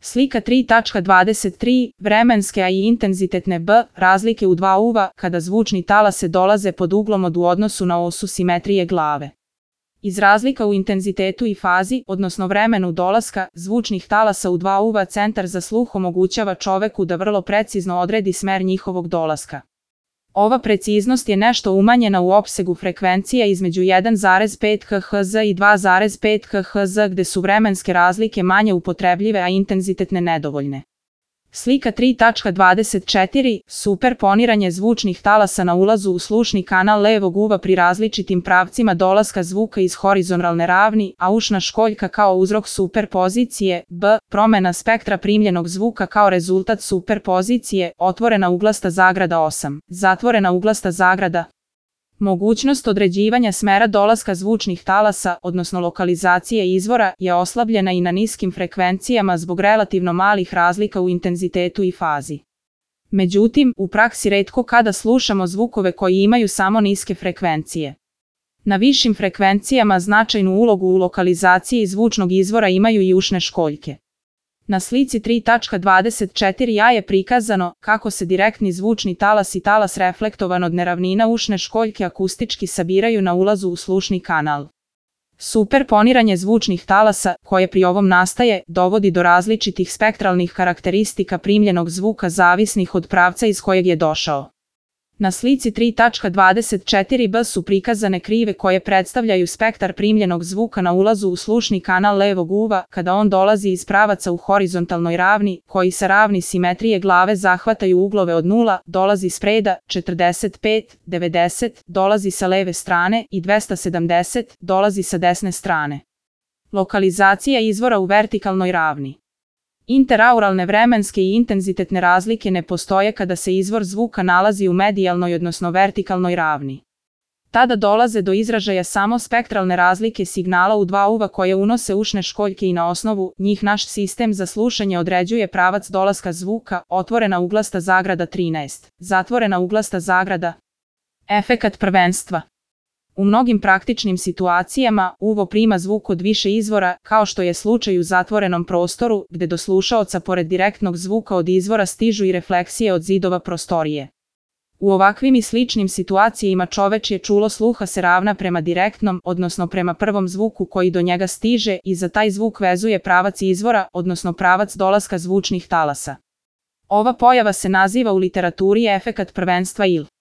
Slika 3.23. Vremenske a i intenzitetne razlike u dva uva kada zvučni talase dolaze pod uglom od u odnosu na osu simetrije glave. Iz razlika u intenzitetu i fazi, odnosno vremenu dolaska zvučnih talasa u dva uva, centar za sluh omogućava čoveku da vrlo precizno odredi smer njihovog dolaska. Ova preciznost je nešto umanjena u opsegu frekvencija između 1,5 kHz i 2,5 kHz gde su vremenske razlike manje upotrebljive a intenzitetne nedovoljne. Slika 3.24. Superponiranje zvučnih talasa na ulazu u slušni kanal levog uva pri različitim pravcima dolaska zvuka iz horizontalne ravni, a ušna školjka kao uzrok superpozicije, promena spektra primljenog zvuka kao rezultat superpozicije, otvorena uglasta zagrada 8, zatvorena uglasta zagrada. Mogućnost određivanja smera dolaska zvučnih talasa, odnosno lokalizacije izvora, je oslabljena i na niskim frekvencijama zbog relativno malih razlika u intenzitetu i fazi. Međutim, u praksi retko kada slušamo zvukove koji imaju samo niske frekvencije. Na višim frekvencijama značajnu ulogu u lokalizaciji zvučnog izvora imaju i ušne školjke. Na slici 3.24a je prikazano kako se direktni zvučni talas i talas reflektovan od neravnina ušne školjke akustički sabiraju na ulazu u slušni kanal. Superponiranje zvučnih talasa, koje pri ovom nastaje, dovodi do različitih spektralnih karakteristika primljenog zvuka zavisnih od pravca iz kojeg je došao. Na slici 3.24b su prikazane krive koje predstavljaju spektar primljenog zvuka na ulazu u slušni kanal levog uva kada on dolazi iz pravaca u horizontalnoj ravni, koji sa ravni simetrije glave zahvataju uglove od 0, dolazi s preda, 45, 90, dolazi sa leve strane i 270, dolazi sa desne strane. Lokalizacija izvora u vertikalnoj ravni. Interauralne vremenske i intenzitetne razlike ne postoje kada se izvor zvuka nalazi u medijalnoj odnosno vertikalnoj ravni. Tada dolaze do izražaja samo spektralne razlike signala u dva uva koje unose ušne školjke i na osnovu njih naš sistem za slušanje određuje pravac dolaska zvuka, otvorena uglasta zagrada 13, zatvorena uglasta zagrada. Efekat prvenstva. U mnogim praktičnim situacijama uvo prima zvuk od više izvora, kao što je slučaj u zatvorenom prostoru, gde do slušaoca pored direktnog zvuka od izvora stižu i refleksije od zidova prostorije. U ovakvim i sličnim situacijama čovečje čulo sluha se ravna prema direktnom, odnosno prema prvom zvuku koji do njega stiže i za taj zvuk vezuje pravac izvora, odnosno pravac dolaska zvučnih talasa. Ova pojava se naziva u literaturi efekat prvenstva ili